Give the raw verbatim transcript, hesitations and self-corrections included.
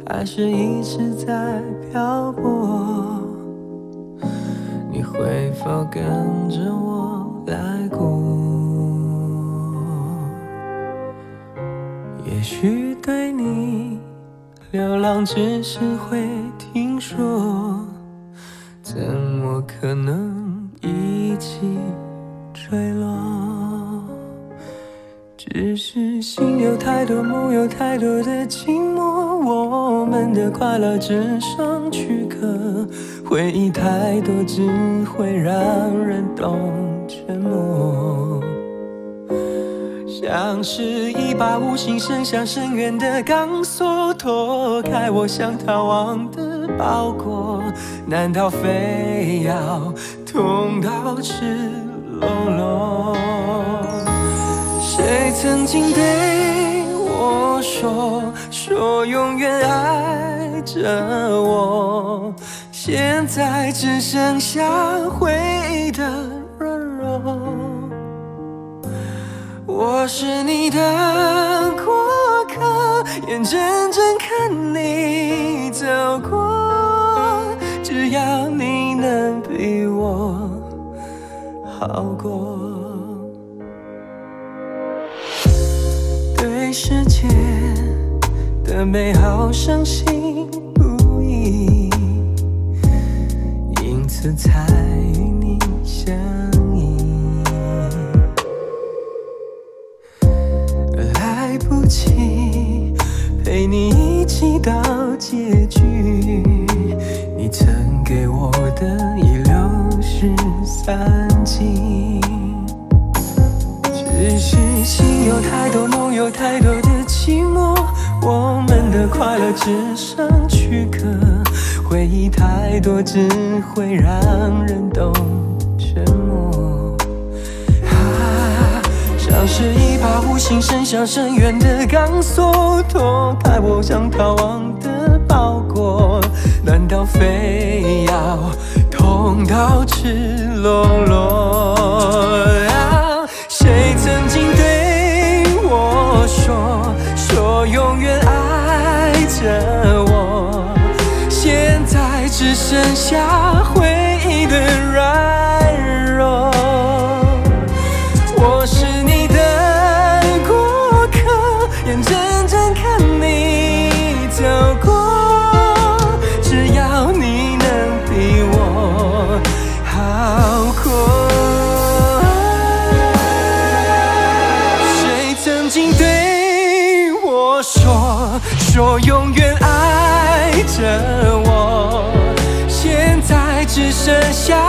还是一直在漂泊？你会否跟着我来过？也许对你流浪只是会听说，怎么可能一起坠落？只是心有太多，梦有太多的寂寞，我们的快乐只剩躯壳，回忆太多只会让人懂沉默。像是一把无形伸向深渊的钢索，脱开我想逃亡的包裹，难道非要痛到赤裸裸？谁曾经对我说，说永远爱着我，现在只剩下回忆的软弱。我是你的过客，眼睁睁看你走过，只要你能比我好过。对世界的美好相信不疑，因此才与你相依。来不及陪你一起到结局，你曾给我的已流失散尽。只是心有太多，梦有太多的寂寞，我们的快乐只剩躯壳，回忆太多只会让人懂沉默。啊，像是一把无形伸向深渊的钢索，脱开我想逃亡的包裹，难道非要痛到赤裸裸？啊，谁曾经对我说，说永远爱着我，现在只剩下回忆的软弱。我是你的过客，眼睁睁看你走过，只要你能比我好过。说说永远爱着我，现在只剩下